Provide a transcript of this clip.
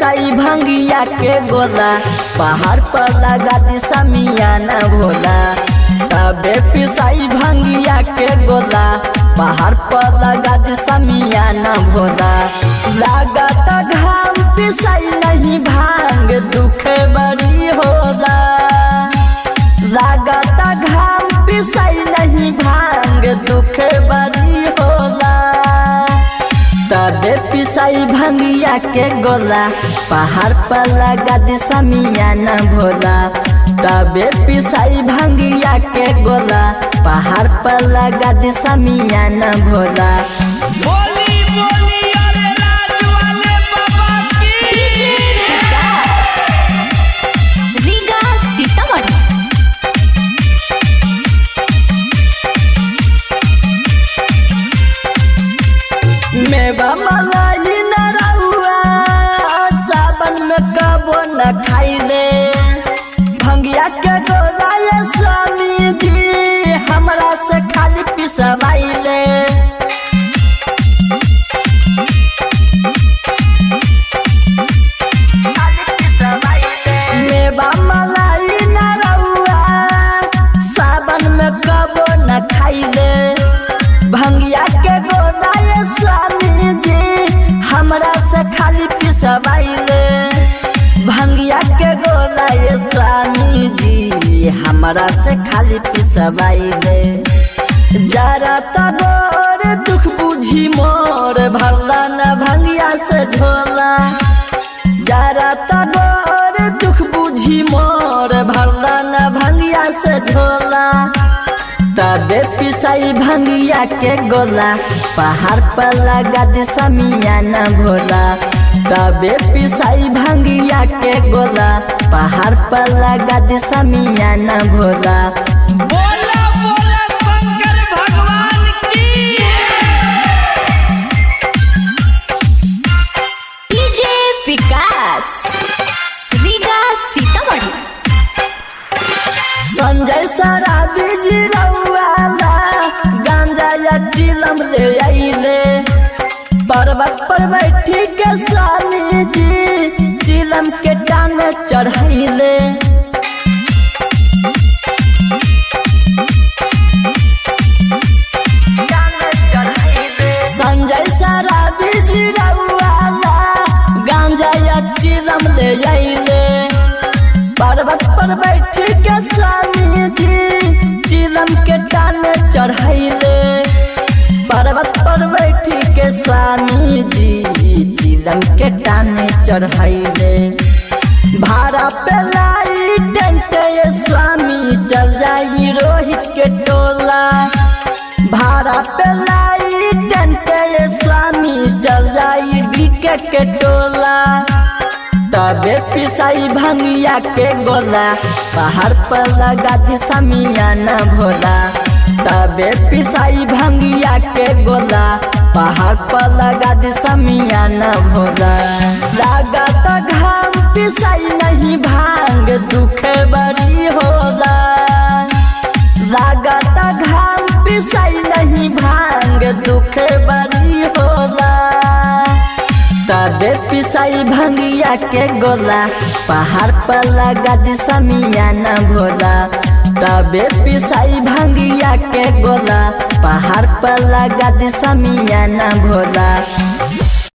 पिसाई भंगिया के गोला, पहाड़ पर लगा दी समियाना भोला। तबे पिसाई भंगिया के गोला, पहाड़ पर लगा दी समियाना भोला। लागत घाम पिसाई नहीं भांग, दुख बड़ी होला। लागत घाम पिसाई नहीं भांग, दुख बड़ी होला। तबे पिसाई भंगिया के गोला, पहाड़ पर लगा दी समियाना भोला। तबे पिसाई भंगिया के गोला, पहाड़ पर लगा दी समियाना भोला। बोली बोली अरे राज वाले बाबा की। रीगा सीतामढ़ी। मेवा मलाई न रहुआ, सावन में कबो न खाइले। भंगिया के गोला ये स्वामी जी, हमरा से खाली पिसवाइले। मेवा मलाई न रहुआ, सावन में कबो न खाइले। भंगिया के गोला ये स्वामी जी, हमरा से खाली पिसवाइले। भंगिया के गोला ये स्वामी जी, हमरा से खाली पिसवाइले। जरा तगोर दुख बुझी मोर, भरला न भंगिया से झोला। जरा तगोर दुख बुझी मोर, भरला न भंगिया से झोला। तबे पिसाई भंगिया के गोला, पहाड़ पर लगा दी समियाना भोला। तबे पिसाई भंगिया के गोला, पहाड़ पर लगा दी समियाना भोला। बोला बोला शंकर भगवान की। डीजे विकास, रीगा सीतामढ़ी। संजय शराबी जी रउआला, गांजा या चिलम ले आइले। पर्वत पर बैठी के स्वामी जी, चिलम के टाने चढ़ाइले। संजय शराबी जी रउआला, गांजा या चिलम ले आइले। पर्वत पर बैठी के स्वामी जी, चिलम के टाने चढ़ाइले। पर्वत पर बैठी के स्वामी जी, चिलम के टाने चढ़ाइले। भाड़ा पे लाई टेंट ये स्वामी, चल जाई रोहित के टोला। भाड़ा पे लाई टेंट ये स्वामी, चल जाई डीके के टोला। तबे पिसाई भंगिया के गोला, पहाड़ पर लगा दी समियाना भोला। तबे पिसाई भंगिया के गोला, पहाड़ पर लगा दी समियाना भोला। लागत घाम पिसाई नहीं भांग, दुख बड़ी होला। लागत घाम पिसाई नहीं भांग, दुख बड़ी होला। तबे पिसाई भंगिया के गोला, पहाड़ पर लगा दी समियाना भोला। तबे पिसाई भंगिया के गोला, पहाड़ पर लगा दी समियाना भोला।